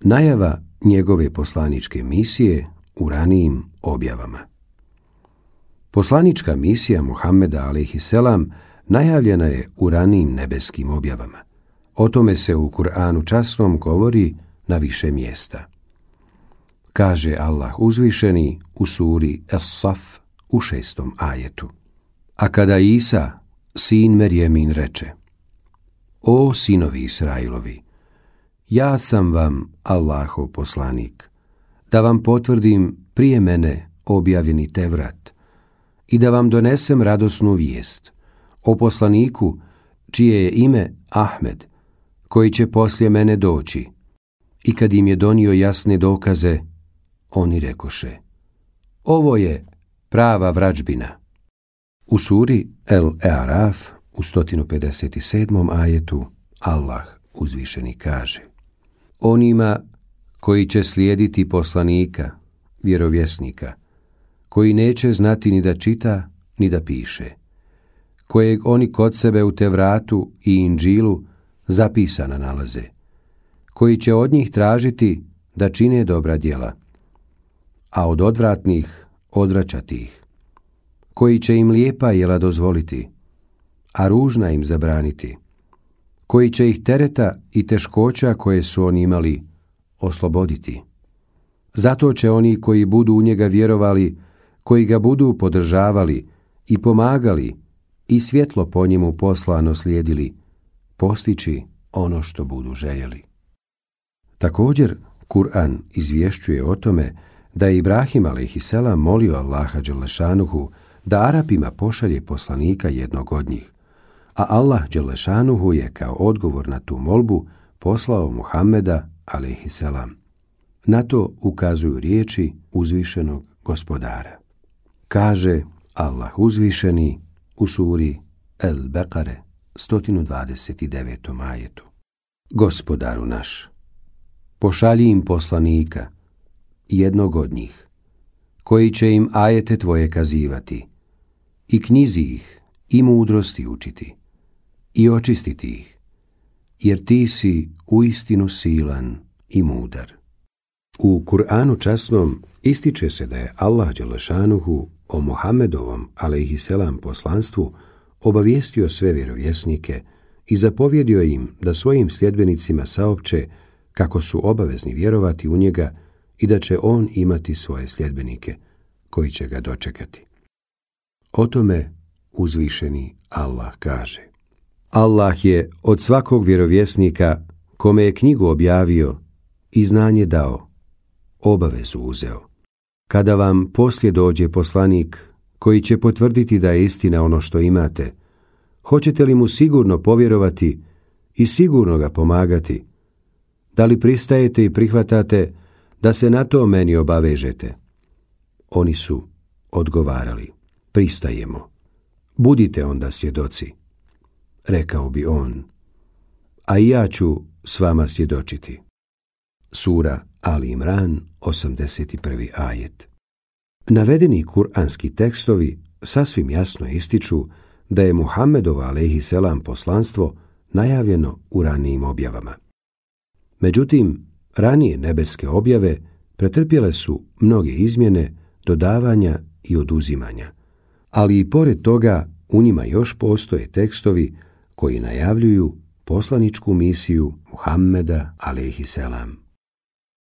Najava njegove poslaničke misije u ranijim objavama. Poslanička misija Muhammeda a.s. najavljena je u ranijim nebeskim objavama. O tome se u Kur'anu časnom govori na više mjesta. Kaže Allah uzvišeni u suri As-Saf u 6. ajetu. A kada Isa, sin Merjemin, reče: O sinovi Israilovi, ja sam vam Allahov poslanik, da vam potvrdim prije mene objavljeni Tevrat i da vam donesem radosnu vijest o poslaniku čije je ime Ahmed, koji će poslije mene doći. I kad im je donio jasne dokaze, oni rekoše: ovo je prava vrađbina. U suri El-E'araf u 157. ajetu Allah uzvišeni kaže: onima koji će slijediti poslanika, vjerovjesnika, koji neće znati ni da čita, ni da piše, kojeg oni kod sebe u Tevratu i Inđilu zapisana nalaze, koji će od njih tražiti da čine dobra djela, a od odvratnih odvraćati ih, koji će im lijepa jela dozvoliti, a ružna im zabraniti, koji će ih tereta i teškoća koje su oni imali osloboditi. Zato će oni koji budu u njega vjerovali, koji ga budu podržavali i pomagali i svjetlo po njemu poslano slijedili, postići ono što budu željeli. Također, Kur'an izvješćuje o tome da je Ibrahim a.s. molio Allaha dželešanuhu da Arapima pošalje poslanika jednog od njih, a Allah dželešanuhu je kao odgovor na tu molbu poslao Muhammeda a.s. Na to ukazuju riječi uzvišenog gospodara. Kaže Allah uzvišeni u suri El-Beqare 129. ajetu: Gospodaru naš, pošalji im poslanika, jednog od njih, koji će im ajete tvoje kazivati i knjizi ih i mudrosti učiti i očistiti ih, jer ti si uistinu silan i mudar. U Kur'anu časnom ističe se da je Allah dželešanuhu o Muhammedovom alejhiselam poslanstvu obavijestio sve vjerovjesnike i zapovjedio im da svojim sljedbenicima saopće kako su obavezni vjerovati u njega i da će on imati svoje sljedbenike koji će ga dočekati. O tome uzvišeni Allah kaže: Allah je od svakog vjerovjesnika kome je knjigu objavio i znanje dao, obavezu uzeo. Kada vam poslije dođe poslanik koji će potvrditi da je istina ono što imate, hoćete li mu sigurno povjerovati i sigurno ga pomagati? Da li pristajete i prihvatate da se na to meni obavežete? Oni su odgovarali: pristajemo. Budite onda svjedoci. Rekao bi on: a i ja ću s vama svjedočiti. Sura Ali Imran 81. ajet. Navedeni kuranski tekstovi sasvim jasno ističu da je Muhammedova alejhiselam poslanstvo najavljeno u ranijim objavama. Međutim, ranije nebeske objave pretrpjele su mnoge izmjene, dodavanja i oduzimanja, ali i pored toga u njima još postoje tekstovi koji najavljuju poslaničku misiju Muhammeda alejhiselam.